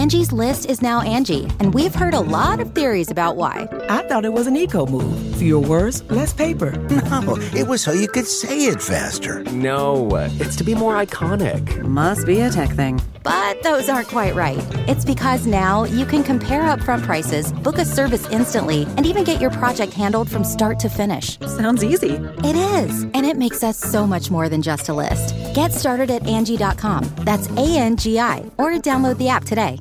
Angie's List is now Angie, and we've heard a lot of theories about why. I thought it was an eco move. Fewer words, less paper. No, it was so you could say it faster. No, it's to be more iconic. Must be a tech thing. But those aren't quite right. It's because now you can compare upfront prices, book a service instantly, and even get your project handled from start to finish. Sounds easy. It is, and it makes us so much more than just a list. Get started at Angie.com. That's ANGI, or download the app today.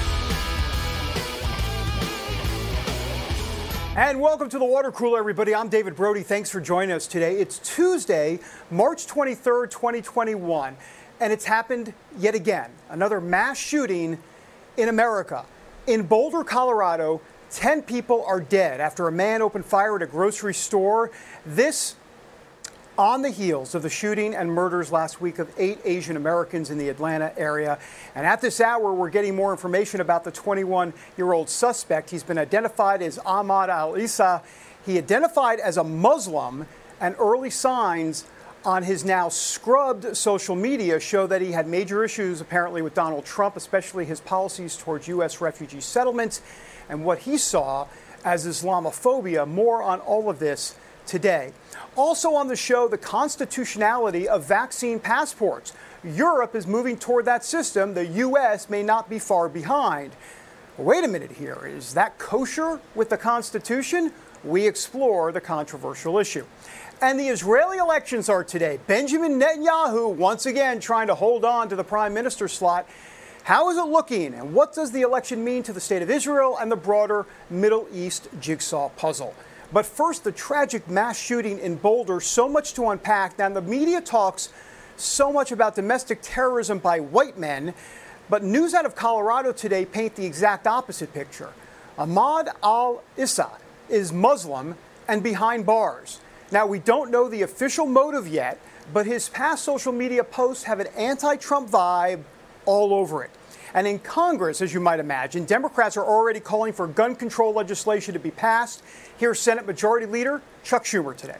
And welcome to the Water Cooler, everybody. I'm David Brody. Thanks for joining us today. It's Tuesday, March 23rd, 2021, and it's happened yet again. Another mass shooting in America. In Boulder, Colorado, 10 people are dead after a man opened fire at a grocery store. This on the heels of the shooting and murders last week of 8 Asian Americans in the Atlanta area. And at this hour, we're getting more information about the 21-year-old suspect. He's been identified as Ahmad Al-Issa. He identified as a Muslim, and early signs on his now scrubbed social media show that he had major issues apparently with Donald Trump, especially his policies towards U.S. refugee settlements and what he saw as Islamophobia. More on all of this today. Also on the show, the constitutionality of vaccine passports. Europe is moving toward that system. The U.S. may not be far behind. Wait a minute here. Is that kosher with the Constitution? We explore the controversial issue. And the Israeli elections are today. Benjamin Netanyahu once again trying to hold on to the prime minister slot. How is it looking, and what does the election mean to the state of Israel and the broader Middle East jigsaw puzzle? But first, the tragic mass shooting in Boulder, so much to unpack. Now, the media talks so much about domestic terrorism by white men, but news out of Colorado today paint the exact opposite picture. Ahmad Al-Issa is Muslim and behind bars. Now, we don't know the official motive yet, but his past social media posts have an anti-Trump vibe all over it. And in Congress, as you might imagine, Democrats are already calling for gun control legislation to be passed. Here's Senate Majority Leader Chuck Schumer today.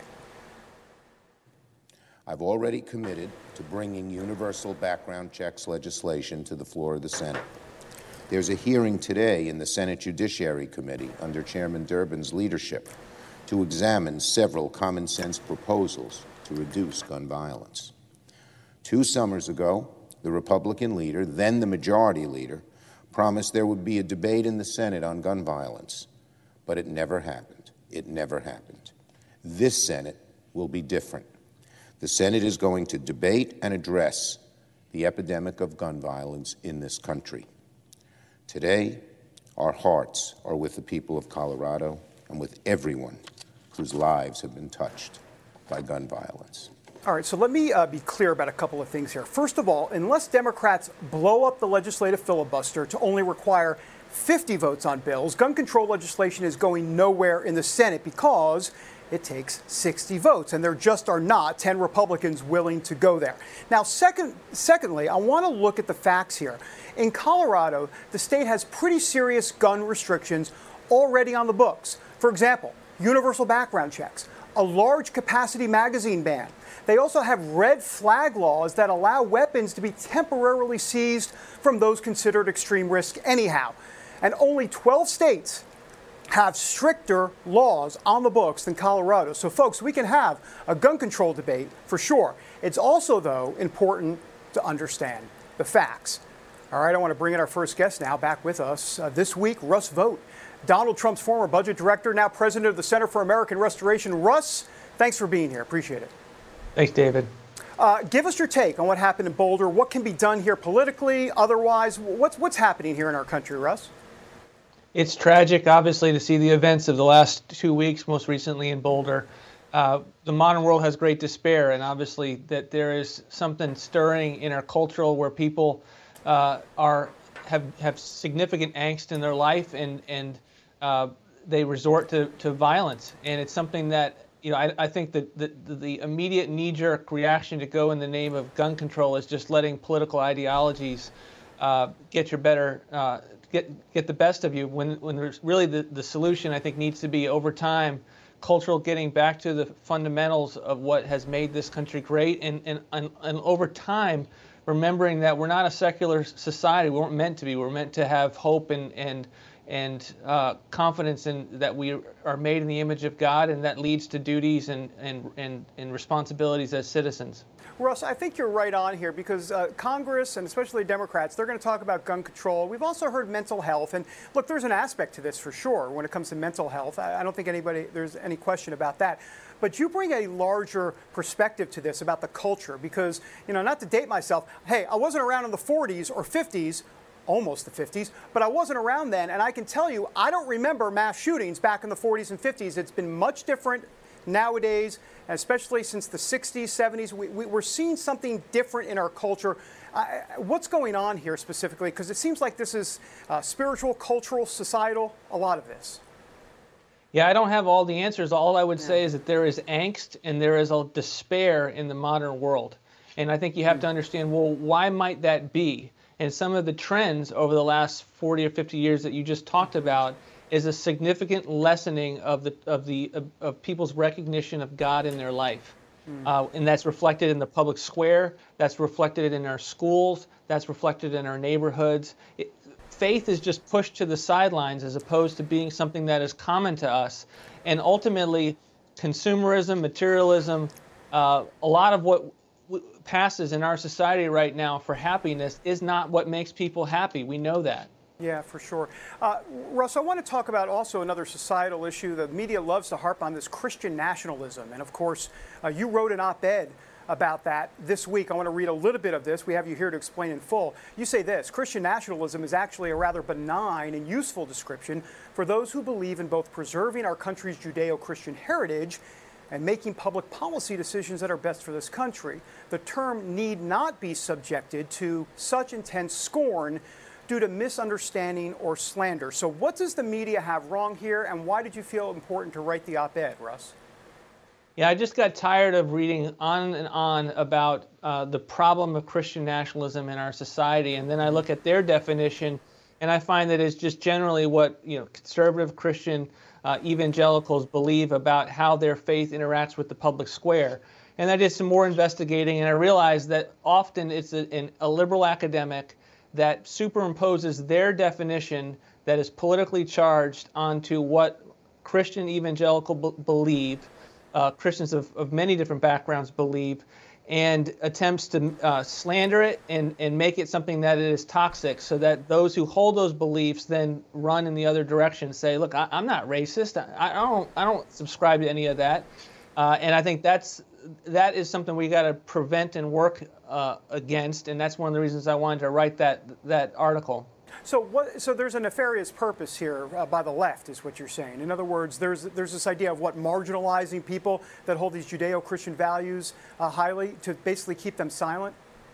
I've already committed to bringing universal background checks legislation to the floor of the Senate. There's a hearing today in the Senate Judiciary Committee under Chairman Durbin's leadership to examine several common sense proposals to reduce gun violence. 2 summers ago, the Republican leader, then the majority leader, promised there would be a debate in the Senate on gun violence, but it never happened. It never happened. This Senate will be different. The Senate is going to debate and address the epidemic of gun violence in this country. Today, our hearts are with the people of Colorado and with everyone whose lives have been touched by gun violence. All right, so let me be clear about a couple of things here. First of all, unless Democrats blow up the legislative filibuster to only require 50 votes on bills, gun control legislation is going nowhere in the Senate because it takes 60 votes, and there just are not 10 Republicans willing to go there. Now, secondly, I want to look at the facts here. In Colorado, the state has pretty serious gun restrictions already on the books. For example, universal background checks, a large capacity magazine ban. They also have red flag laws that allow weapons to be temporarily seized from those considered extreme risk anyhow. And only 12 states have stricter laws on the books than Colorado. So, folks, we can have a gun control debate for sure. It's also, though, important to understand the facts. All right, I want to bring in our first guest now, back with us this week, Russ Vought, Donald Trump's former budget director, now president of the Center for American Restoration. Russ, thanks for being here. Appreciate it. Thanks, David. Give us your take on what happened in Boulder. What can be done here politically, otherwise? What's happening here in our country, Russ? It's tragic, obviously, to see the events of the last 2 weeks, most recently in Boulder. The modern world has great despair, and obviously that there is something stirring in our culture where people have significant angst in their life, and they resort to violence. And it's something that, you know, I think that the immediate knee-jerk reaction to go in the name of gun control is just letting political ideologies get the best of you, when there's really the solution, I think, needs to be over time cultural, getting back to the fundamentals of what has made this country great, and over time remembering that we're not a secular society. We weren't meant to be. We're meant to have hope and confidence in that we are made in the image of God, and that leads to duties and responsibilities as citizens. Russ, I think you're right on here because Congress, and especially Democrats, they're going to talk about gun control. We've also heard mental health. And look, there's an aspect to this for sure when it comes to mental health. I don't think there's any question about that. But you bring a larger perspective to this about the culture because, not to date myself, hey, I wasn't around in the 40s or 50s, almost the 50s, but I wasn't around then. And I can tell you, I don't remember mass shootings back in the 40s and 50s. It's been much different nowadays, especially since the 60s, 70s. We're seeing something different in our culture. What's going on here specifically? Because it seems like this is spiritual, cultural, societal, a lot of this. Yeah, I don't have all the answers. All I would say is that there is angst and there is a despair in the modern world. And I think you have to understand, well, why might that be? And some of the trends over the last 40 or 50 years that you just talked about is a significant lessening of people's recognition of God in their life. And that's reflected in the public square, that's reflected in our schools, that's reflected in our neighborhoods. Faith is just pushed to the sidelines as opposed to being something that is common to us. And ultimately, consumerism, materialism, a lot of what passes in our society right now for happiness is not what makes people happy. We know that. Yeah, for sure. Russ, I want to talk about also another societal issue. The media loves to harp on this Christian nationalism. And of course, you wrote an op-ed about that this week. I want to read a little bit of this. We have you here to explain in full. You say this: Christian nationalism is actually a rather benign and useful description for those who believe in both preserving our country's Judeo-Christian heritage and making public policy decisions that are best for this country. The term need not be subjected to such intense scorn due to misunderstanding or slander. So what does the media have wrong here, and why did you feel important to write the op-ed, Russ? Yeah, I just got tired of reading on and on about the problem of Christian nationalism in our society, and then I look at their definition, and I find that it's just generally what conservative Christian evangelicals believe about how their faith interacts with the public square. And I did some more investigating, and I realized that often it's a liberal academic that superimposes their definition that is politically charged onto what Christian evangelical believe, Christians of many different backgrounds believe, and attempts to slander it and make it something that it is toxic, so that those who hold those beliefs then run in the other direction, say, look, I'm not racist, I don't subscribe to any of that. And I think that is something we got to prevent and work against, and that's one of the reasons I wanted to write that article. So there's a nefarious purpose here by the left, is what you're saying. In other words, there's this idea of marginalizing people that hold these Judeo-Christian values highly to basically keep them silent.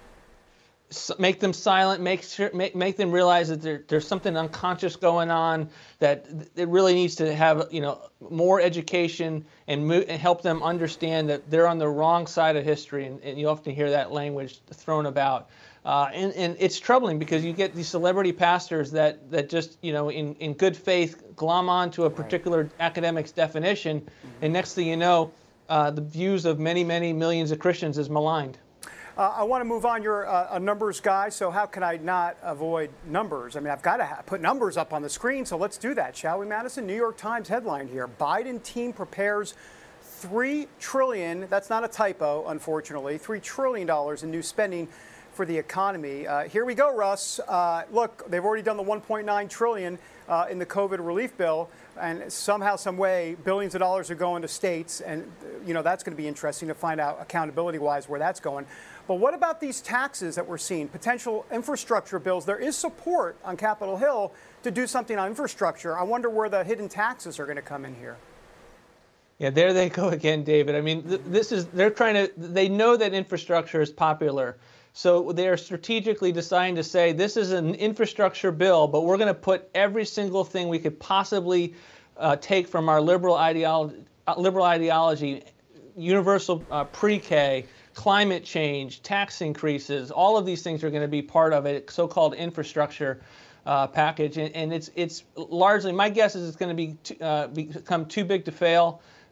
Make them silent, make them realize that there's something unconscious going on, that it really needs to have more education and help them understand that they're on the wrong side of history, and you often hear that language thrown about. And it's troubling because you get these celebrity pastors that just in good faith glom on to a particular academic's definition, and next thing you know, the views of many millions of Christians is maligned. I want to move on. You're a numbers guy, so how can I not avoid numbers? I mean, I've got to put numbers up on the screen, so let's do that, shall we, Madison? New York Times headline here: Biden team prepares $3 trillion, that's not a typo, unfortunately, $3 trillion in new spending for the economy. Here we go, Russ. Look, they've already done the $1.9 trillion in the COVID relief bill, and somehow, some way, billions of dollars are going to states, and that's going to be interesting to find out accountability-wise where that's going. But what about these taxes that we're seeing, potential infrastructure bills? There is support on Capitol Hill to do something on infrastructure. I wonder where the hidden taxes are going to come in here. Yeah, there they go again, David. I mean, they know that infrastructure is popular. So they're strategically deciding to say, this is an infrastructure bill, but we're going to put every single thing we could possibly take from our liberal ideology, universal pre-K, climate change, tax increases, all of these things are going to be part of a so-called infrastructure package. And it's largely, my guess is it's going to become too big to fail.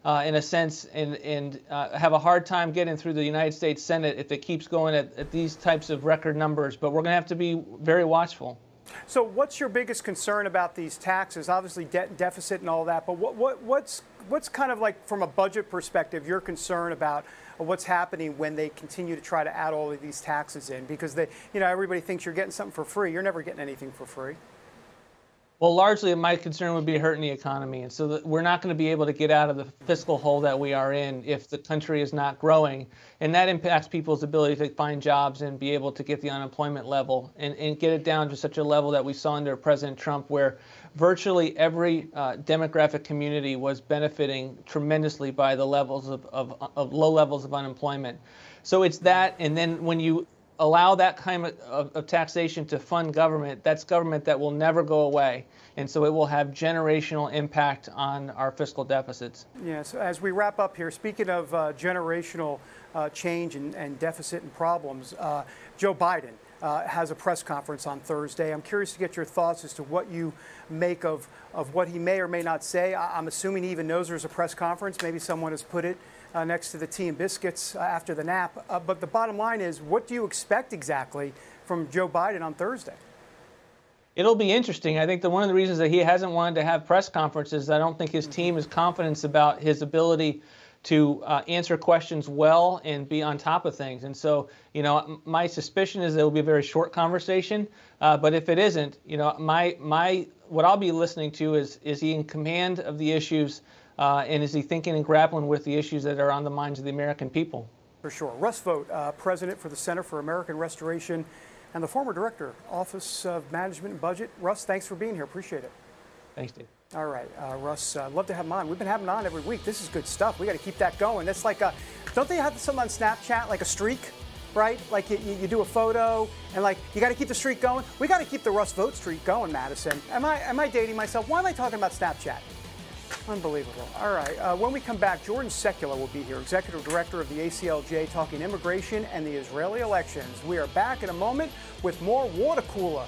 in a sense, and have a hard time getting through the United States Senate if it keeps going at these types of record numbers. But we're going to have to be very watchful. So what's your biggest concern about these taxes? Obviously debt deficit and all that, but what's kind of like from a budget perspective your concern about what's happening when they continue to try to add all of these taxes in? Because everybody thinks you're getting something for free. You're never getting anything for free. Well, largely my concern would be hurting the economy. And so we're not going to be able to get out of the fiscal hole that we are in if the country is not growing. And that impacts people's ability to find jobs and be able to get the unemployment level and get it down to such a level that we saw under President Trump, where virtually every demographic community was benefiting tremendously by the levels of low levels of unemployment. So it's that, and then when you allow that kind of taxation to fund government, that's government that will never go away. And so it will have generational impact on our fiscal deficits. Yeah, so as we wrap up here, speaking of generational change and deficit and problems, Joe Biden has a press conference on Thursday. I'm curious to get your thoughts as to what you make of what he may or may not say. I'm assuming he even knows there's a press conference. Maybe someone has put it next to the tea and biscuits after the nap. But the bottom line is, what do you expect exactly from Joe Biden on Thursday? It'll be interesting. I think that one of the reasons that he hasn't wanted to have press conferences, I don't think his team is confident about his ability to answer questions well and be on top of things. And so, my suspicion is it will be a very short conversation. But if it isn't, what I'll be listening to is he in command of the issues? And is he thinking and grappling with the issues that are on the minds of the American people? For sure. Russ Vought, president for the Center for American Restoration and the former director, Office of Management and Budget. Russ, thanks for being here. Appreciate it. Thanks, Dave. All right, Russ, I'd love to have him on. We've been having him on every week. This is good stuff. We got to keep that going. That's like don't they have something on Snapchat, like a streak, right? Like you do a photo and you got to keep the streak going. We got to keep the Russ Vought streak going, Madison. Am I dating myself? Why am I talking about Snapchat? Unbelievable. All right. When we come back, Jordan Sekula will be here, Executive Director of the ACLJ, talking immigration and the Israeli elections. We are back in a moment with more Water Cooler.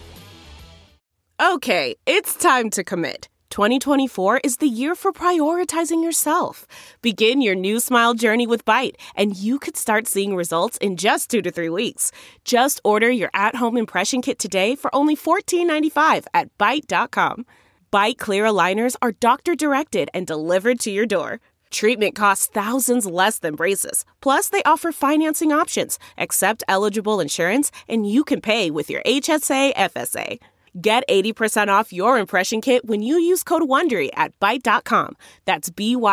Okay, it's time to commit. 2024 is the year for prioritizing yourself. Begin your new smile journey with Byte, and you could start seeing results in just 2 to 3 weeks. Just order your at-home impression kit today for only $14.95 at Byte.com. Byte Clear aligners are doctor-directed and delivered to your door. Treatment costs thousands less than braces. Plus, they offer financing options, accept eligible insurance, and you can pay with your HSA FSA. Get 80% off your impression kit when you use code WONDERY at Byte.com. That's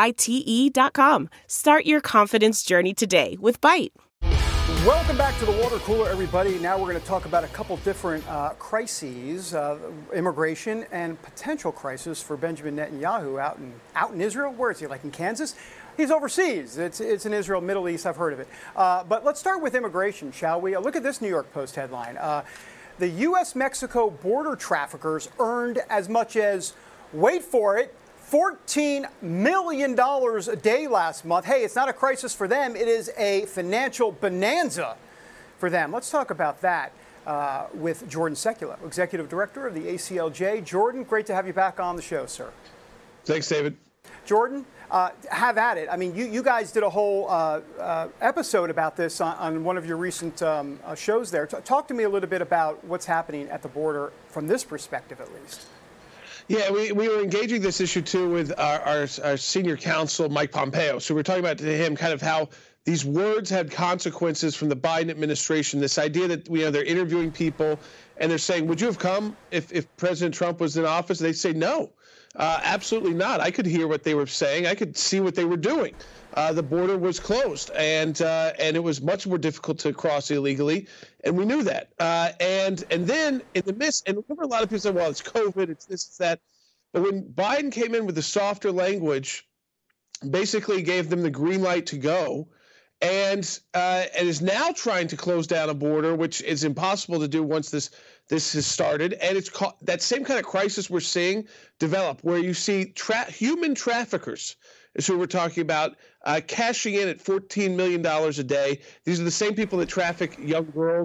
BYTE.com. Start your confidence journey today with Byte. Welcome back to the Water Cooler, everybody. Now we're going to talk about a couple different crises, immigration and potential crisis for Benjamin Netanyahu out in Israel. Where is he? Like in Kansas? He's overseas. It's in Israel, Middle East. I've heard of it. But let's start with immigration, shall we? Look at this New York Post headline. The U.S.-Mexico border traffickers earned as much as, wait for it, $14 million a day last month. Hey, it's not a crisis for them. It is a financial bonanza for them. Let's talk about that with Jordan Sekula, Executive Director of the ACLJ. Jordan, great to have you back on the show, sir. Thanks, David. Jordan, have at it. I mean, you guys did a whole episode about this on one of your recent shows there. Talk to me a little bit about what's happening at the border from this perspective, at least. Yeah, we were engaging this issue, too, with our senior counsel, Mike Pompeo. So we're talking about to him kind of how these words had consequences from the Biden administration, this idea that they're interviewing people and they're saying, would you have come if President Trump was in office? And they say, no, absolutely not. I could hear what they were saying. I could see what they were doing. The border was closed, and it was much more difficult to cross illegally, and we knew that. And then in the midst, and remember, a lot of people say, well, it's COVID, it's this, it's that. But when Biden came in with the softer language, basically gave them the green light to go, and is now trying to close down a border, which is impossible to do once this has started. And it's that same kind of crisis we're seeing develop, where you see human traffickers is who we're talking about, cashing in at $14 million a day. These are the same people that traffic young girls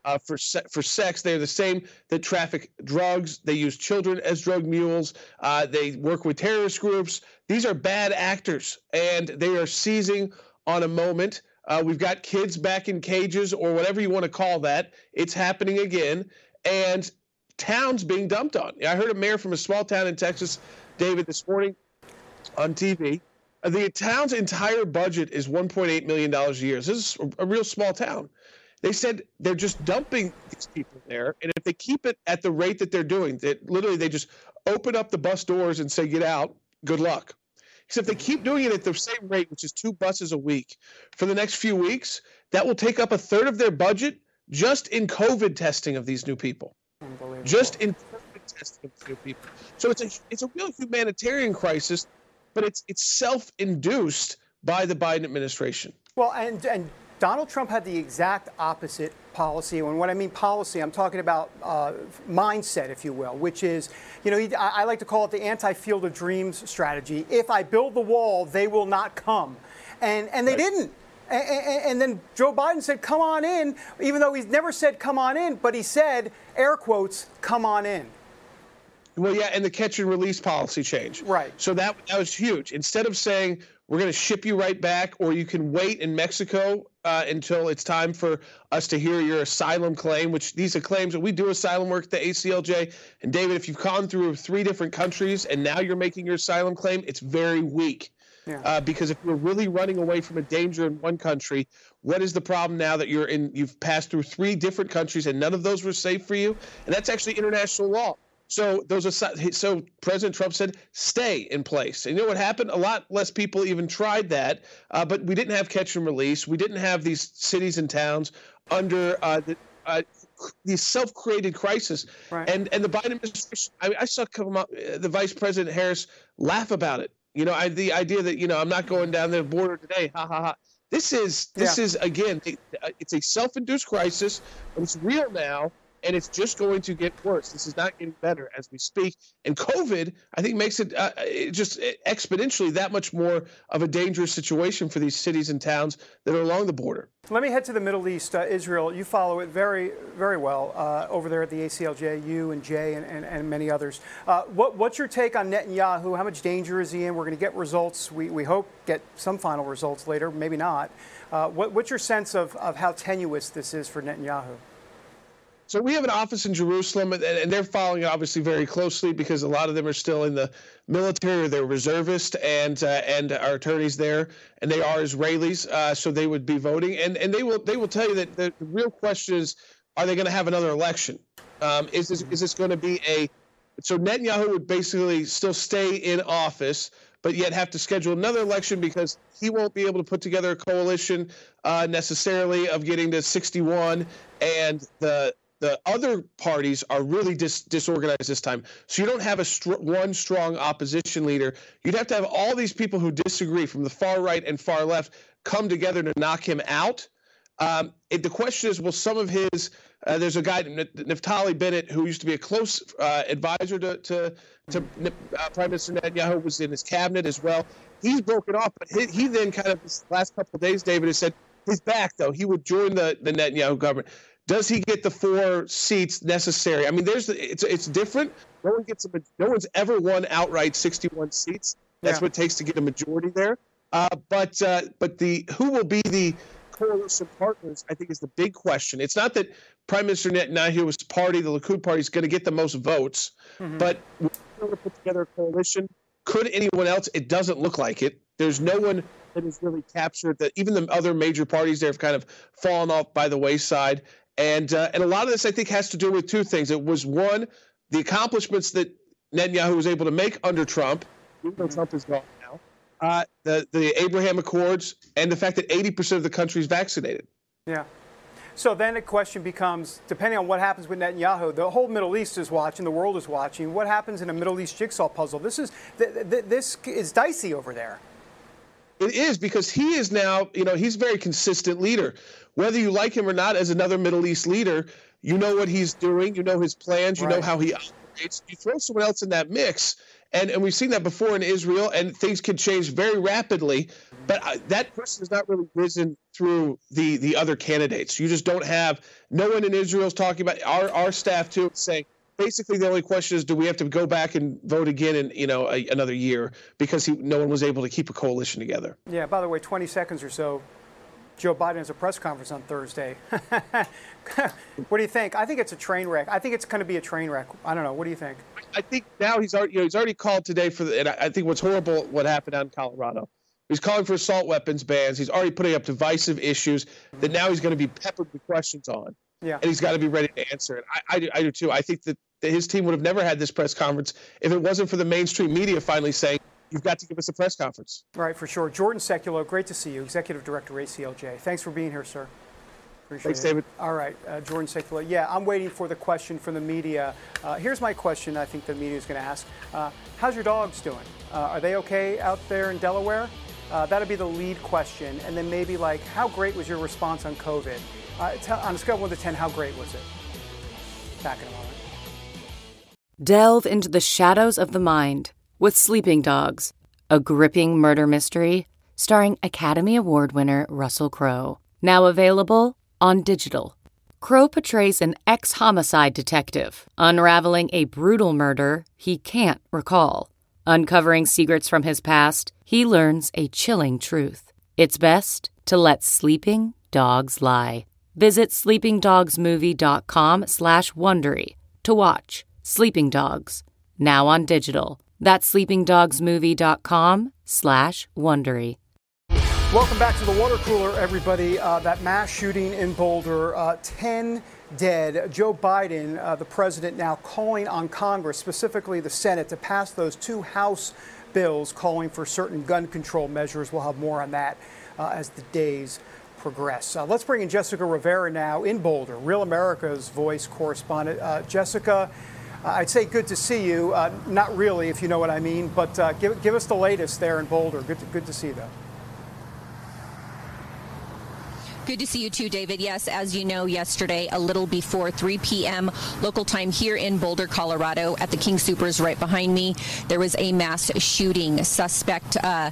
for sex. They're the same that traffic drugs. They use children as drug mules. They work with terrorist groups. These are bad actors, and they are seizing on a moment. We've got kids back in cages or whatever you want to call that. It's happening again, and towns being dumped on. I heard a mayor from a small town in Texas, David, this morning on TV. The town's entire budget is $1.8 million a year. This is a real small town. They said they're just dumping these people there, and if they keep it at the rate that they're doing, that literally they just open up the bus doors and say, get out, good luck. Except they keep doing it at the same rate, which is 2 buses a week, for the next few weeks, that will take up a third of their budget just in COVID testing of these new people. Just in COVID testing of these new people. So it's a real humanitarian crisis, but it's self-induced by the Biden administration. Well, and Donald Trump had the exact opposite policy. And when I mean policy, I'm talking about mindset, if you will, which is, I like to call it the anti-Field of Dreams strategy. If I build the wall, they will not come. And they didn't. And then Joe Biden said, come on in, even though he's never said come on in, but he said, air quotes, come on in. Well, yeah, and the catch and release policy change. Right. So that was huge. Instead of saying, we're going to ship you right back, or you can wait in Mexico until it's time for us to hear your asylum claim, which these are claims that we do asylum work at the ACLJ. And David, if you've gone through 3 different countries and now you're making your asylum claim, it's very weak. Yeah. Because if you're really running away from a danger in one country, what is the problem now that you've passed through 3 different countries and none of those were safe for you? And that's actually international law. So President Trump said, stay in place. And you know what happened? A lot less people even tried that, but we didn't have catch and release. We didn't have these cities and towns under the self-created crisis. Right. And the Biden administration, I saw the Vice President Harris laugh about it. The idea that, I'm not going down the border today, ha, ha, ha. This is again, it's a self-induced crisis, but it's real now. And it's just going to get worse. This is not getting better as we speak. And COVID, I think, makes it just exponentially that much more of a dangerous situation for these cities and towns that are along the border. Let me head to the Middle East. Israel, you follow it very, very well over there at the ACLJ, you and Jay and many others. What's your take on Netanyahu? How much danger is he in? We're going to get results. We hope get some final results later, maybe not. What's your sense of how tenuous this is for Netanyahu? So we have an office in Jerusalem, and they're following it obviously very closely because a lot of them are still in the military or they're reservists and our attorneys there, and they are Israelis, so they would be voting. And they will tell you that the real question is, are they going to have another election? Is this going to be so Netanyahu would basically still stay in office, but yet have to schedule another election because he won't be able to put together a coalition necessarily of getting to 61, and the other parties are really disorganized this time. So you don't have one strong opposition leader. You'd have to have all these people who disagree from the far right and far left come together to knock him out. The question is, will some of his there's a guy, Naftali Bennett, who used to be a close advisor to Prime Minister Netanyahu, was in his cabinet as well. He's broken off, but he then kind of this last couple of days, David, has said he's back, though. He would join the Netanyahu government. Does he get the 4 seats necessary? I mean, it's different. No one's ever won outright 61 seats. That's what it takes to get a majority there. But who will be the coalition partners, I think, is the big question. It's not that Prime Minister Netanyahu's party, the Likud party, is going to get the most votes, but we're going to put together a coalition. Could anyone else? It doesn't look like it. There's no one that has really captured that. Even the other major parties there have kind of fallen off by the wayside. And a lot of this, I think, has to do with 2 things. It was, one, the accomplishments that Netanyahu was able to make under Trump, even though Trump is gone now, the Abraham Accords, and the fact that 80% of the country is vaccinated. Yeah. So then the question becomes, depending on what happens with Netanyahu, the whole Middle East is watching, the world is watching. What happens in a Middle East jigsaw puzzle? This is dicey over there. It is, because he is now, he's a very consistent leader. Whether you like him or not as another Middle East leader, you know what he's doing, you know his plans, you know how he operates. candidates, you throw someone else in that mix, and we've seen that before in Israel, and things can change very rapidly. But that person has not really risen through the other candidates. You just don't have, no one in Israel is talking about, our staff too, saying, basically the only question is, do we have to go back and vote again in another year, because no one was able to keep a coalition together. Yeah, by the way, 20 seconds or so, Joe Biden has a press conference on Thursday. What do you think? I think it's a train wreck. I think it's going to be a train wreck. I don't know. What do you think? I think now he's already called today for and I think what's horrible, what happened out in Colorado. He's calling for assault weapons bans. He's already putting up divisive issues that now he's going to be peppered with questions on. Yeah. And he's got to be ready to answer it. I do too. I think that his team would have never had this press conference if it wasn't for the mainstream media finally saying, you've got to give us a press conference. Right, for sure. Jordan Sekulow, great to see you, Executive Director, ACLJ. Thanks for being here, sir. Appreciate Thanks, it. David. All right, Jordan Sekulow. Yeah, I'm waiting for the question from the media. Here's my question I think the media is going to ask. How's your dogs doing? Are they okay out there in Delaware? That'll be the lead question. And then maybe like, how great was your response on COVID? On a scale of 1 to 10, how great was it? Back in a moment. Delve into the shadows of the mind with Sleeping Dogs, a gripping murder mystery starring Academy Award winner Russell Crowe. Now available on digital. Crowe portrays an ex-homicide detective unraveling a brutal murder he can't recall. Uncovering secrets from his past, he learns a chilling truth. It's best to let sleeping dogs lie. Visit sleepingdogsmovie.com/Wondery to watch Sleeping Dogs, now on digital. That's sleepingdogsmovie.com/Wondery. Welcome back to the water cooler, everybody. That mass shooting in Boulder, 10 dead. Joe Biden, the president, now calling on Congress, specifically the Senate, to pass those 2 House bills calling for certain gun control measures. We'll have more on that as the days progress. Let's bring in Jessica Rivera now in Boulder, Real America's Voice correspondent. Jessica, I'd say good to see you. Not really, if you know what I mean, but give us the latest there in Boulder. Good to see you, though. Good to see you too, David. Yes, as you know, yesterday, a little before 3 p.m. local time here in Boulder, Colorado, at the King Soopers right behind me, there was a mass shooting. Suspect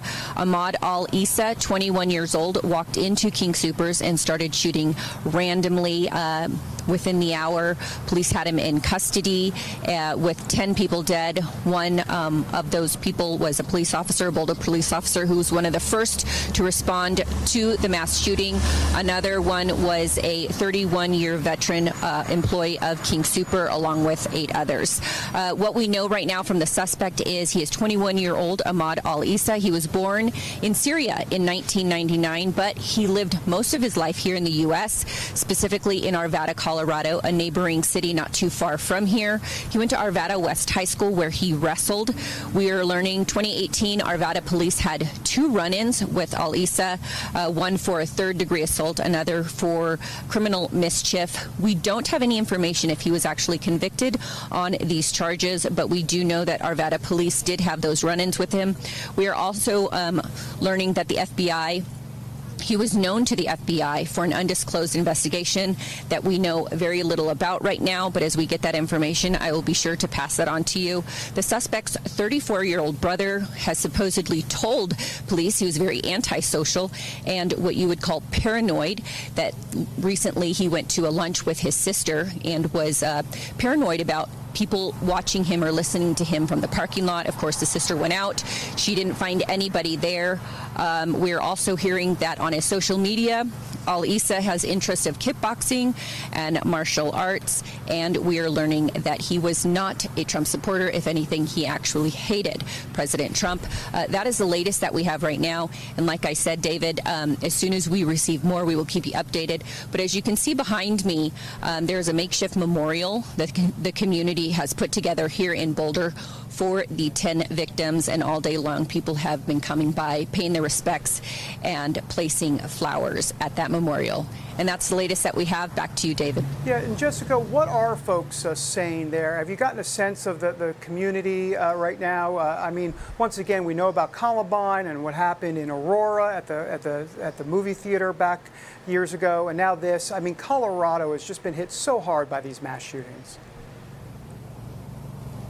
Ahmad Al-Issa, 21 years old, walked into King Soopers and started shooting randomly. Within the hour, police had him in custody with 10 people dead. One of those people was a police officer, a Boulder police officer, who was one of the first to respond to the mass shooting. Another one was a 31-year veteran employee of King Sooper, along with 8 others. What we know right now from the suspect is he is 21-year-old Ahmad Al-Issa. He was born in Syria in 1999, but he lived most of his life here in the U.S., specifically in Arvada, Colorado, a neighboring city not too far from here. He went to Arvada West High School, where he wrestled. We are learning 2018 Arvada police had 2 run-ins with Al-Issa, one for a 3rd-degree assault, another for criminal mischief. We don't have any information if he was actually convicted on these charges, but we do know that Arvada police did have those run-ins with him. We are also learning that the FBI, he was known to the FBI for an undisclosed investigation that we know very little about right now, but as we get that information, I will be sure to pass that on to you. The suspect's 34-year-old brother has supposedly told police he was very antisocial and what you would call paranoid, that recently he went to a lunch with his sister and was paranoid about people watching him or listening to him from the parking lot. Of course, the sister went out. She didn't find anybody there. We're also hearing that on his social media, Al-Issa has interest of kickboxing and martial arts, and we are learning that he was not a Trump supporter. If anything, he actually hated President Trump. That is the latest that we have right now. And like I said, David, as soon as we receive more, we will keep you updated. But as you can see behind me, there's a makeshift memorial that the community has put together here in Boulder for the 10 victims, and all day long people have been coming by, paying their respects and placing flowers at that memorial. And that's the latest that we have. Back to you, David. Yeah, and Jessica, what are folks saying there? Have you gotten a sense of the community right now? I mean, once again, we know about Columbine and what happened in Aurora at the movie theater back years ago, and now this. I mean, Colorado has just been hit so hard by these mass shootings.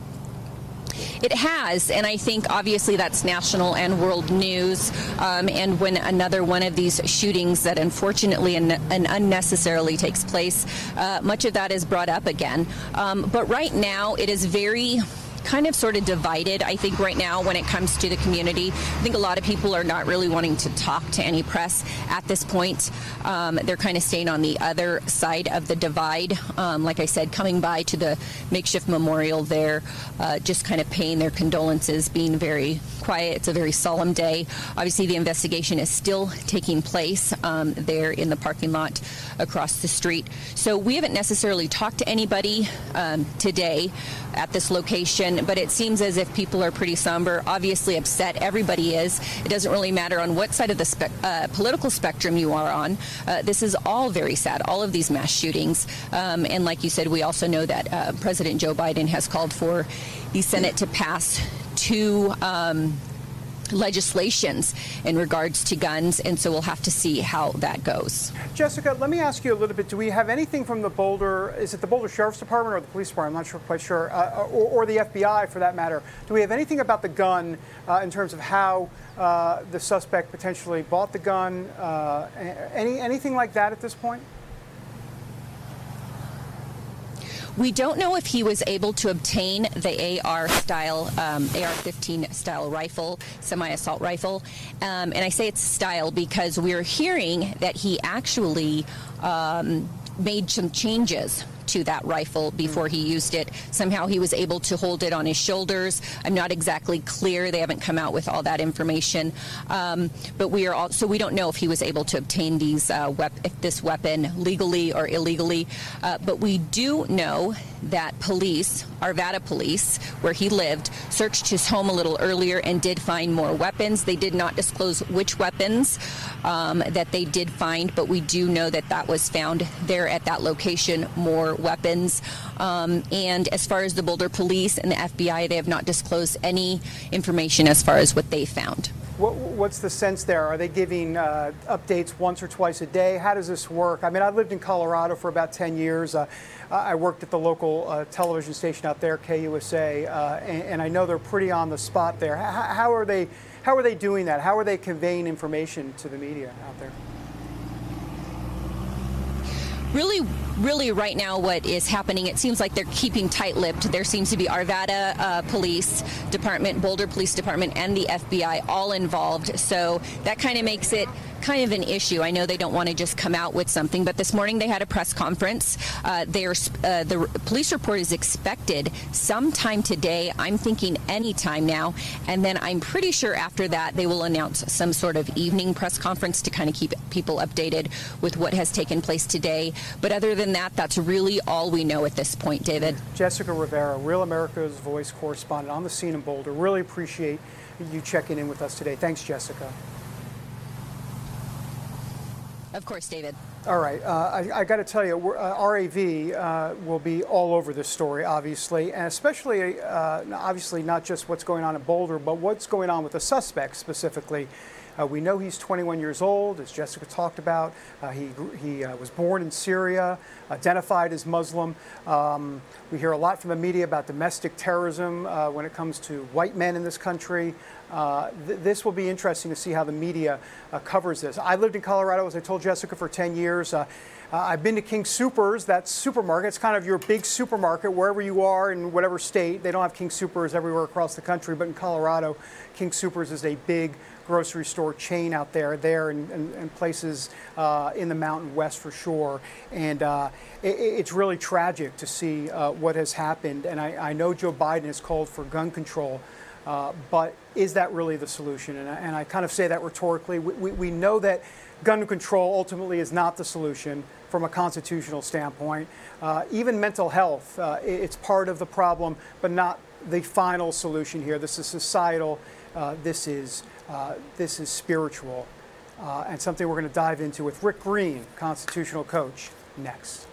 It has, and I think obviously that's national and world news. And when another one of these shootings that unfortunately and unnecessarily takes place, much of that is brought up again. But right now it is very kind of sort of divided, I think, right now when it comes to the community. I think a lot of people are not really wanting to talk to any press at this point. They're kind of staying on the other side of the divide. Like I said, coming by to the makeshift memorial there, just kind of paying their condolences, being very quiet. It's a very solemn day. Obviously, the investigation is still taking place there in the parking lot across the street. So we haven't necessarily talked to anybody today at this location, but it seems as if people are pretty somber, obviously upset. Everybody is. It doesn't really matter on what side of the political spectrum you are on. This is all very sad, all of these mass shootings. And like you said, we also know that President Joe Biden has called for the Senate to pass two legislations in regards to guns, and so we'll have to see how that goes. Jessica, let me ask you a little bit. Do we have anything from the Boulder, is it the Boulder Sheriff's Department or the Police Department? I'm not quite sure, or the FBI for that matter. Do we have anything about the gun in terms of how the suspect potentially bought the gun? Anything like that at this point? We don't know if he was able to obtain the AR-style, AR-15 style rifle, semi-assault rifle. And I say it's style because we're hearing that he actually made some changes to that rifle before he used it. Somehow he was able to hold it on his shoulders. I'm not exactly clear. They haven't come out with all that information. But we don't know if he was able to obtain these this weapon legally or illegally. But we do know that police, Arvada police, where he lived, searched his home a little earlier and did find more weapons. They did not disclose which weapons that they did find, but we do know that that was found there at that location, more weapons. And as far as the Boulder Police and the FBI, they have not disclosed any information as far as what they found. What's the sense there? Are they giving updates once or twice a day? How does this work? I mean, I lived in Colorado for about 10 years. I worked at the local television station out there, KUSA, and I know they're pretty on the spot there. How are they doing that? How are they conveying information to the media out there? Really right now what is happening, it seems like they're keeping tight-lipped. There seems to be Arvada Police Department, Boulder Police Department, and the FBI all involved. So that kind of makes it kind of an issue. I know they don't want to just come out with something, but this morning they had a press conference. The police report is expected sometime today. I'm thinking anytime now. And then I'm pretty sure after that they will announce some sort of evening press conference to kind of keep people updated with what has taken place today. But other than that, that's really all we know at this point, David. Jessica Rivera, Real America's Voice correspondent on the scene in Boulder. Really appreciate you checking in with us today. Thanks, Jessica. Of course, David. All right. I got to tell you, RAV will be all over this story, obviously, and especially, obviously, not just what's going on in Boulder, but what's going on with the suspect specifically. We know he's 21 years old, as Jessica talked about. He was born in Syria, identified as Muslim. We hear a lot from the media about domestic terrorism when it comes to white men in this country. This will be interesting to see how the media covers this. I lived in Colorado, as I told Jessica, for 10 years. I've been to King Soopers, that supermarket. It's kind of your big supermarket wherever you are in whatever state. They don't have King Soopers everywhere across the country, but in Colorado, King Soopers is a big grocery store chain out there and places in the Mountain West for sure. And it's really tragic to see what has happened. And I know Joe Biden has called for gun control, but is that really the solution? And I kind of say that rhetorically. We know that gun control ultimately is not the solution from a constitutional standpoint. Even mental health, it's part of the problem, but not the final solution here. This is societal. This is spiritual, and something we're going to dive into with Rick Green, constitutional coach, next.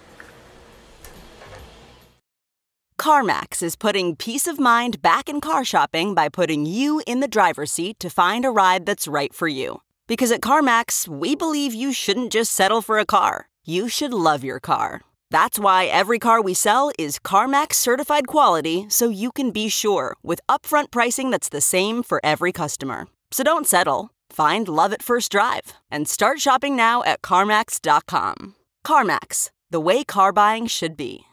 CarMax is putting peace of mind back in car shopping by putting you in the driver's seat to find a ride that's right for you. Because at CarMax, we believe you shouldn't just settle for a car. You should love your car. That's why every car we sell is CarMax certified quality, so you can be sure with upfront pricing that's the same for every customer. So don't settle. Find love at first drive and start shopping now at CarMax.com. CarMax, the way car buying should be.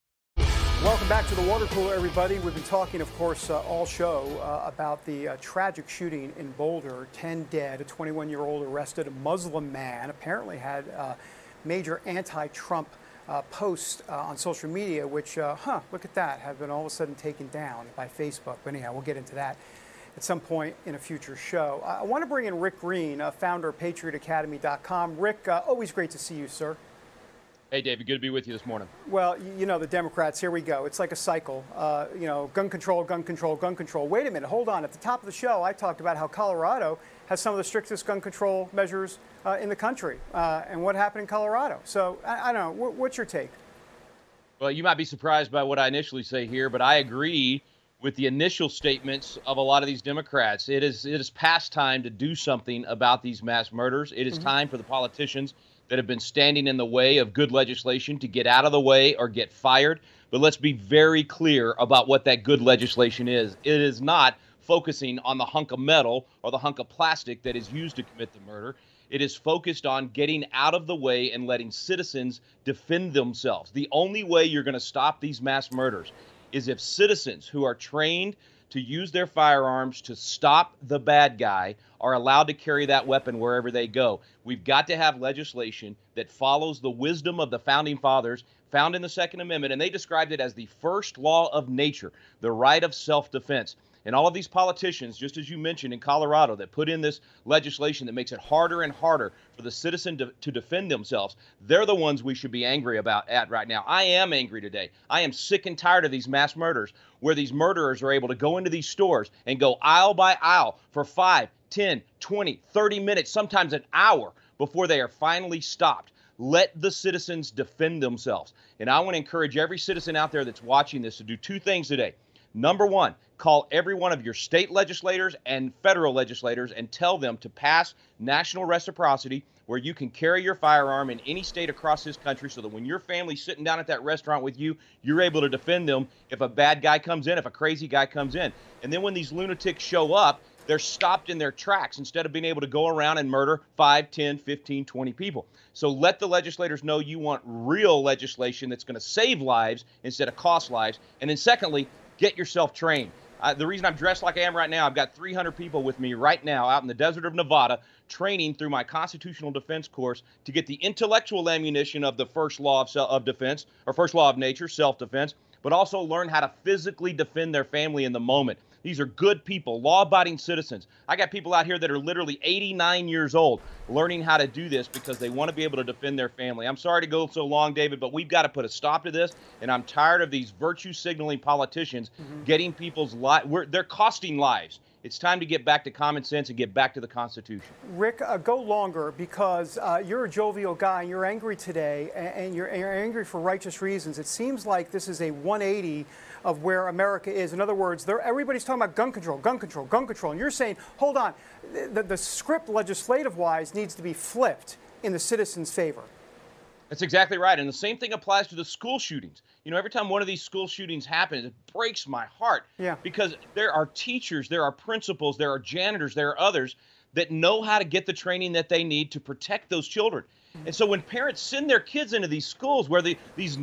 Welcome back to the water cooler, everybody. We've been talking, of course, all show about the tragic shooting in Boulder. 10 dead, a 21-year-old arrested, a Muslim man, apparently had major anti-Trump posts on social media, which, look at that, have been all of a sudden taken down by Facebook. But anyhow, we'll get into that at some point in a future show. I want to bring in Rick Green, founder of PatriotAcademy.com. Rick, always great to see you, sir. Hey, David, good to be with you this morning. Well, you know, the Democrats, here we go. It's like a cycle. Gun control, gun control, gun control. Wait a minute, hold on. At the top of the show, I talked about how Colorado has some of the strictest gun control measures in the country. And what happened in Colorado? So, I don't know. What's your take? Well, you might be surprised by what I initially say here, but I agree with the initial statements of a lot of these Democrats. It is past time to do something about these mass murders. It is time for the politicians that have been standing in the way of good legislation to get out of the way or get fired. But let's be very clear about what that good legislation is. It is not focusing on the hunk of metal or the hunk of plastic that is used to commit the murder. It is focused on getting out of the way and letting citizens defend themselves. The only way you're going to stop these mass murders is if citizens who are trained to use their firearms to stop the bad guy are allowed to carry that weapon wherever they go. We've got to have legislation that follows the wisdom of the founding fathers found in the Second Amendment, and they described it as the first law of nature, the right of self-defense. And all of these politicians, just as you mentioned in Colorado, that put in this legislation that makes it harder and harder for the citizen to defend themselves, they're the ones we should be angry about right now. I am angry today. I am sick and tired of these mass murders where these murderers are able to go into these stores and go aisle by aisle for 5, 10, 20, 30 minutes, sometimes an hour before they are finally stopped. Let the citizens defend themselves. And I want to encourage every citizen out there that's watching this to do two things today. Number one, call every one of your state legislators and federal legislators and tell them to pass national reciprocity where you can carry your firearm in any state across this country so that when your family's sitting down at that restaurant with you, you're able to defend them if a bad guy comes in, if a crazy guy comes in. And then when these lunatics show up, they're stopped in their tracks instead of being able to go around and murder 5, 10, 15, 20 people. So let the legislators know you want real legislation that's going to save lives instead of cost lives. And then secondly, get yourself trained. The reason I'm dressed like I am right now, I've got 300 people with me right now out in the desert of Nevada training through my constitutional defense course to get the intellectual ammunition of the first law of defense, or first law of nature, self-defense, but also learn how to physically defend their family in the moment. These are good people, law-abiding citizens. I got people out here that are literally 89 years old learning how to do this because they want to be able to defend their family. I'm sorry to go so long, David, but we've got to put a stop to this, and I'm tired of these virtue-signaling politicians getting people's lives. They're costing lives. It's time to get back to common sense and get back to the Constitution. Rick, go longer because you're a jovial guy and you're angry today, and you're angry for righteous reasons. It seems like this is a 180 of where America is. In other words, everybody's talking about gun control, gun control, gun control. And you're saying, hold on, the script legislative-wise needs to be flipped in the citizens' favor. That's exactly right. And the same thing applies to the school shootings. You know, every time one of these school shootings happens, it breaks my heart. Yeah. Because there are teachers, there are principals, there are janitors, there are others that know how to get the training that they need to protect those children. And so when parents send their kids into these schools where these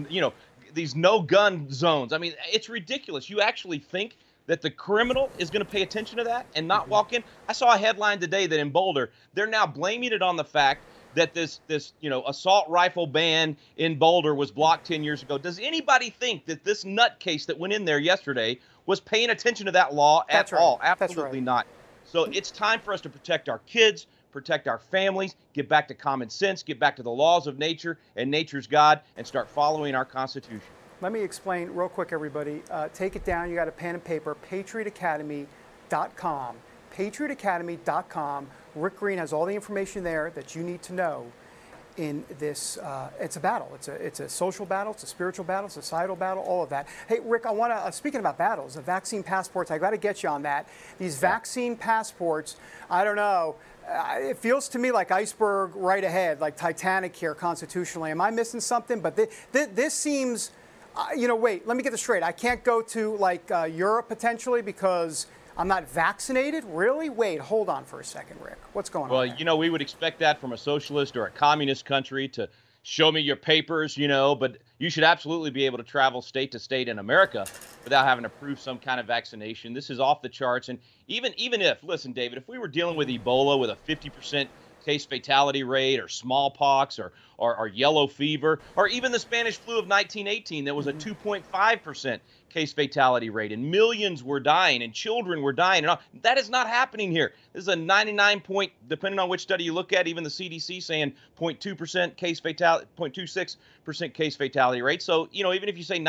no-gun zones, I mean, it's ridiculous. You actually think that the criminal is going to pay attention to that and not walk in? I saw a headline today that in Boulder, they're now blaming it on the fact that this assault rifle ban in Boulder was blocked 10 years ago. Does anybody think that this nutcase that went in there yesterday was paying attention to that law at all? Absolutely not. So it's time for us to protect our kids, protect our families, get back to common sense, get back to the laws of nature and nature's God, and start following our Constitution. Let me explain real quick, everybody. Take it down. You got a pen and paper. PatriotAcademy.com. PatriotAcademy.com. Rick Green has all the information there that you need to know in this. It's a battle. It's a social battle. It's a spiritual battle. It's a societal battle. All of that. Hey, Rick, I want to, speaking about battles, the vaccine passports, I got to get you on that. These vaccine passports, I don't know. It feels to me like iceberg right ahead, like Titanic here constitutionally. Am I missing something? But this seems, wait, let me get this straight. I can't go to Europe potentially because I'm not vaccinated? Really? Wait, hold on for a second, Rick. What's going on there? We would expect that from a socialist or a communist country to show me your papers, but you should absolutely be able to travel state to state in America without having to prove some kind of vaccination. This is off the charts. And even if, listen, David, if we were dealing with Ebola with a 50% case fatality rate, or smallpox, or yellow fever, or even the Spanish flu of 1918, that was a 2.5% case fatality rate, and millions were dying, and children were dying. And all. That is not happening here. This is a 99 point, depending on which study you look at, even the CDC saying 0.2% case fatality, 0.26% case fatality rate. So, even if you say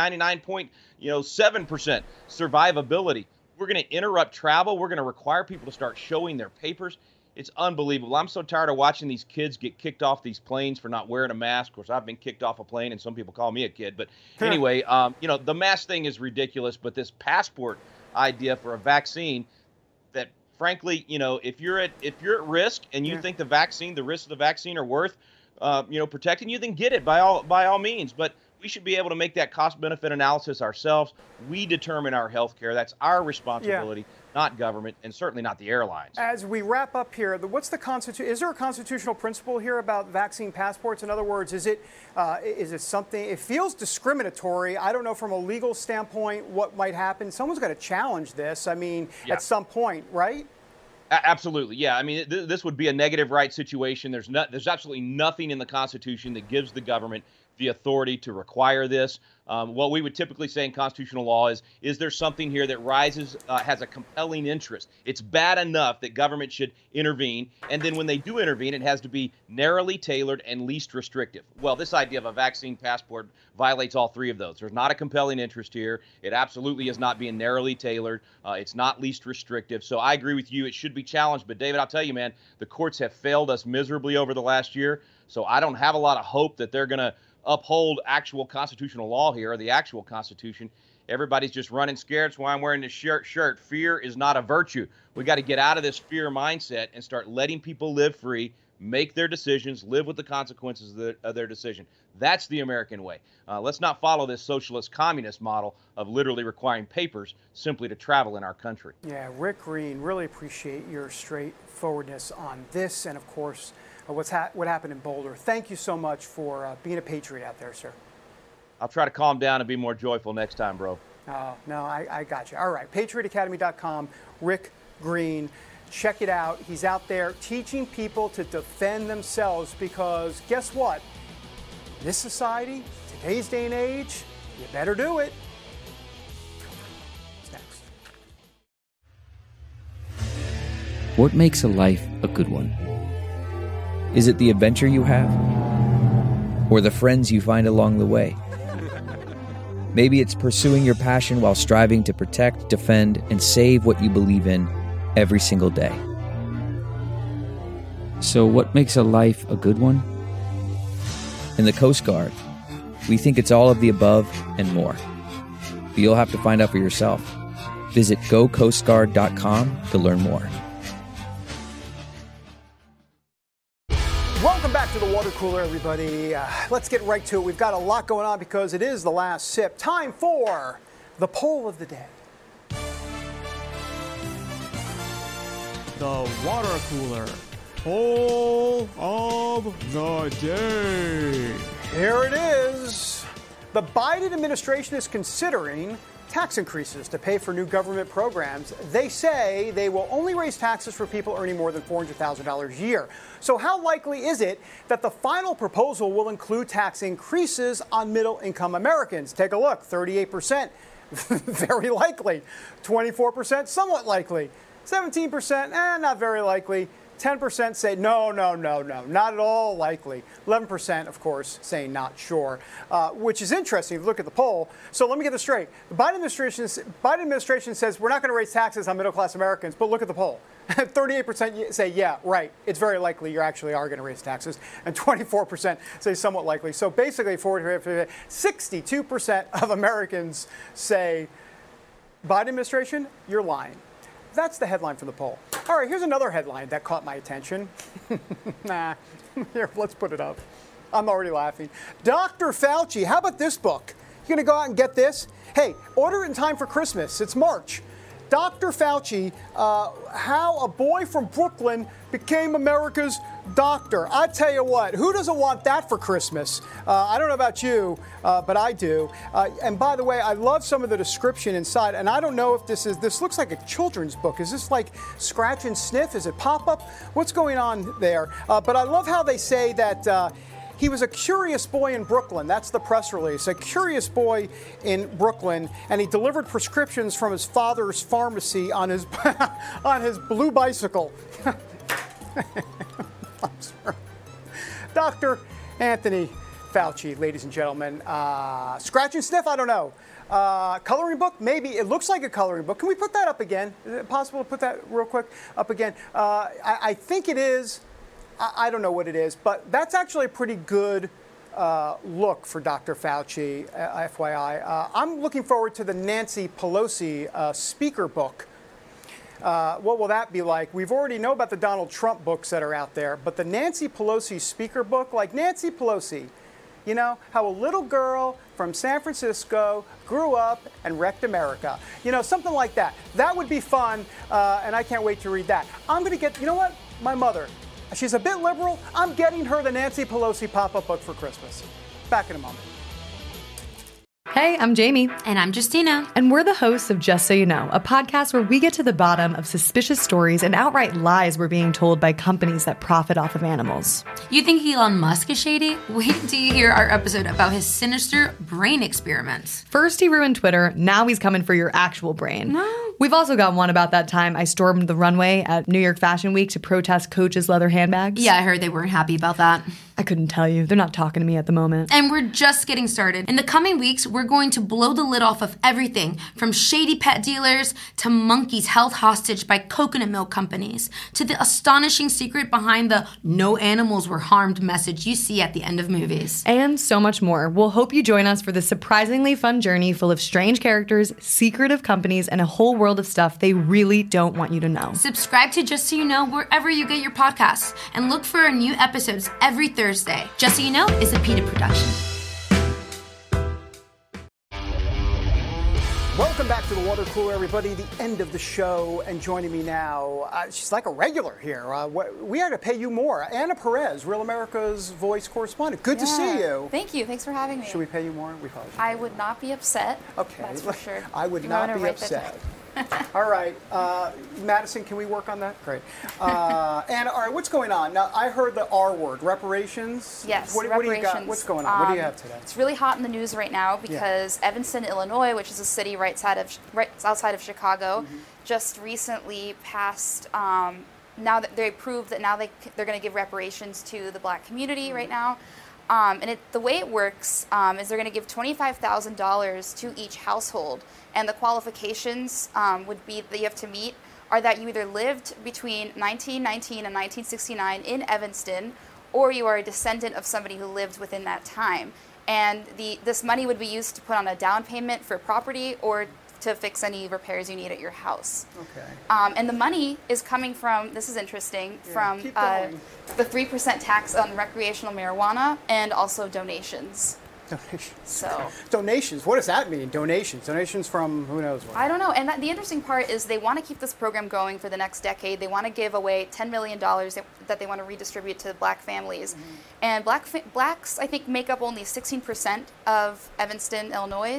99.7% survivability, we're going to interrupt travel. We're going to require people to start showing their papers. It's unbelievable. I'm so tired of watching these kids get kicked off these planes for not wearing a mask. Of course, I've been kicked off a plane, and some people call me a kid. But anyway, the mask thing is ridiculous. But this passport idea for a vaccine, that frankly, if you're at risk and you think the risks of the vaccine are worth, protecting you, then get it by all means. But we should be able to make that cost-benefit analysis ourselves. We determine our health care. That's our responsibility. Not government, and certainly not the airlines. As we wrap up here, what's the is there a constitutional principle here about vaccine passports? In other words, is it something? It feels discriminatory. I don't know from a legal standpoint what might happen. Someone's going to challenge this. I mean, at some point, right? Absolutely, yeah. I mean, this would be a negative right situation. There's absolutely nothing in the Constitution that gives the government the authority to require this. What we would typically say in constitutional law is there something here that has a compelling interest? It's bad enough that government should intervene, and then when they do intervene, it has to be narrowly tailored and least restrictive. Well, this idea of a vaccine passport violates all three of those. There's not a compelling interest here. It absolutely is not being narrowly tailored. It's not least restrictive. So I agree with you. It should be challenged. But David, I'll tell you, man, the courts have failed us miserably over the last year. So I don't have a lot of hope that they're going to uphold actual constitutional law here, or the actual Constitution. Everybody's just running scared. That's why I'm wearing this shirt. Fear is not a virtue. We got to get out of this fear mindset and start letting people live free, make their decisions, live with the consequences of their decision. That's the American way. Let's not follow this socialist communist model of literally requiring papers simply to travel in our country. Yeah, Rick Green, really appreciate your straightforwardness on this, and of course, what happened in Boulder. Thank you so much for being a patriot out there, sir. I'll try to calm down and be more joyful next time, bro. Oh, no, I got you. All right, patriotacademy.com, Rick Green. Check it out. He's out there teaching people to defend themselves because guess what? This society, today's day and age, you better do it. What's next? What makes a life a good one? Is it the adventure you have? Or the friends you find along the way? Maybe it's pursuing your passion while striving to protect, defend, and save what you believe in every single day. So what makes a life a good one? In the Coast Guard, we think it's all of the above and more. But you'll have to find out for yourself. Visit gocoastguard.com to learn more. Welcome back to the water cooler, everybody. Let's get right to it. We've got a lot going on because it is the last sip. Time for the poll of the day. The water cooler poll of the day. Here it is. The Biden administration is considering tax increases to pay for new government programs. They say they will only raise taxes for people earning more than $400,000 a year. So how likely is it that the final proposal will include tax increases on middle-income Americans? Take a look, 38%, very likely. 24%, somewhat likely. 17%, not very likely. 10% say no, not at all likely. 11%, of course, saying not sure, which is interesting if you look at the poll. So let me get this straight. The Biden administration says we're not going to raise taxes on middle-class Americans, but look at the poll. 38% say, yeah, right, it's very likely you actually are going to raise taxes, and 24% say somewhat likely. So basically, 62% of Americans say, Biden administration, you're lying. That's the headline from the poll. All right, here's another headline that caught my attention. Nah, here, let's put it up. I'm already laughing. Dr. Fauci, how about this book? You gonna go out and get this? Hey, order it in time for Christmas. It's March. Dr. Fauci, how a boy from Brooklyn became America's doctor. I tell you what, who doesn't want that for Christmas? I don't know about you, but I do. And by the way, I love some of the description inside. And I don't know if this looks like a children's book. Is this like Scratch and Sniff? Is it pop-up? What's going on there? But I love how they say that he was a curious boy in Brooklyn. That's the press release. A curious boy in Brooklyn, and he delivered prescriptions from his father's pharmacy on his on his blue bicycle. I'm sorry. Dr. Anthony Fauci, ladies and gentlemen. Scratch and Sniff? I don't know. Coloring book? Maybe. It looks like a coloring book. Can we put that up again? Is it possible to put that real quick up again? I think it is. I don't know what it is, but that's actually a pretty good look for Dr. Fauci, FYI. I'm looking forward to the Nancy Pelosi speaker book. What will that be like? We've already know about the Donald Trump books that are out there, but the Nancy Pelosi speaker book, like Nancy Pelosi, you know, how a little girl from San Francisco grew up and wrecked America. You know, something like that. That would be fun, and I can't wait to read that. I'm going to get, you know what? My mother. She's a bit liberal. I'm getting her the Nancy Pelosi pop-up book for Christmas. Back in a moment. Hey, I'm Jamie. And I'm Justina. And we're the hosts of Just So You Know, a podcast where we get to the bottom of suspicious stories and outright lies we're being told by companies that profit off of animals. You think Elon Musk is shady? Wait till you hear our episode about his sinister brain experiments. First he ruined Twitter, now he's coming for your actual brain. No. We've also got one about that time I stormed the runway at New York Fashion Week to protest Coach's leather handbags. Yeah, I heard they weren't happy about that. I couldn't tell you. They're not talking to me at the moment. And we're just getting started. In the coming weeks, we're going to blow the lid off of everything from shady pet dealers to monkeys held hostage by coconut milk companies to the astonishing secret behind the no animals were harmed message you see at the end of movies. And so much more. We'll hope you join us for this surprisingly fun journey full of strange characters, secretive companies, and a whole world of stuff they really don't want you to know. Subscribe to Just So You Know wherever you get your podcasts and look for our new episodes every Thursday. Just So You Know is a PETA production. Welcome back to the Water Cooler, everybody. The end of the show, and joining me now, she's like a regular here. We had to pay you more. Anna Perez, Real America's Voice correspondent. Good to see you. Thank you. Thanks for having me. Should we pay you more? We probably should. I would not be upset. Okay. That's for sure. I would not be upset. All right. Madison, can we work on that? Great. Anna, all right, what's going on? Now, I heard the R word, reparations. Yes, what reparations. do you got? What's going on? What do you have today? It's really hot in the news right now because Evanston, Illinois, which is a city right outside of Chicago, just recently passed, now that they proved that now they're going to give reparations to the black community right now. And the way it works is they're going to give $25,000 to each household. And the qualifications would be that you have to meet are that you either lived between 1919 and 1969 in Evanston, or you are a descendant of somebody who lived within that time. And this money would be used to put on a down payment for property or to fix any repairs you need at your house. Okay. And the money is coming from, this is interesting, from the 3% tax on recreational marijuana and also donations. Donations. So donations. What does that mean? Donations. Donations from who knows what? I don't know. And the interesting part is they want to keep this program going for the next decade. They want to give away $10 million that they want to redistribute to black families. And blacks, I think, make up only 16% of Evanston, Illinois.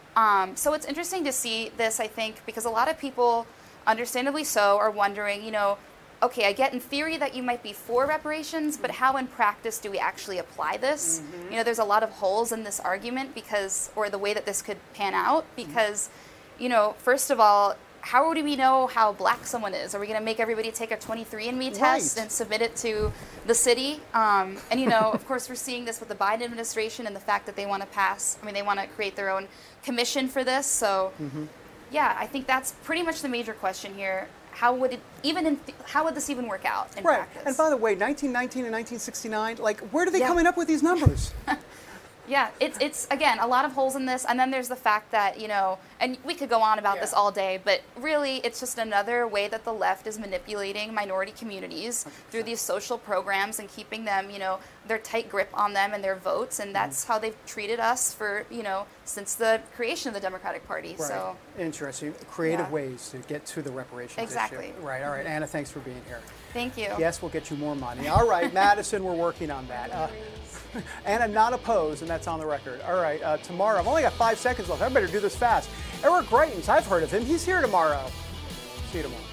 So it's interesting to see this, I think, because a lot of people, understandably so, are wondering, you know, okay, I get in theory that you might be for reparations, but how in practice do we actually apply this? You know, there's a lot of holes in this argument or the way that this could pan out because, you know, first of all, how do we know how black someone is? Are we going to make everybody take a 23andMe test and submit it to the city? And, you know, of course, we're seeing this with the Biden administration and the fact that they want to create their own commission for this. So, yeah, I think that's pretty much the major question here. How would this even work out in practice? And by the way, 1919 and 1969, like, where are they coming up with these numbers? Yeah, it's again, a lot of holes in this. And then there's the fact that, you know, and we could go on about this all day, but really it's just another way that the left is manipulating minority communities 100%. Through these social programs and keeping them, you know, their tight grip on them and their votes. And that's how they've treated us for, you know, since the creation of the Democratic Party. Right. So interesting. Creative ways to get to the reparations exactly. issue. Right. All right. Anna, thanks for being here. Thank you. Yes, we'll get you more money. All right, Madison, we're working on that. Anna, not opposed, and that's on the record. All right, tomorrow, I've only got 5 seconds left. I better do this fast. Eric Greitens, I've heard of him. He's here tomorrow. See you tomorrow.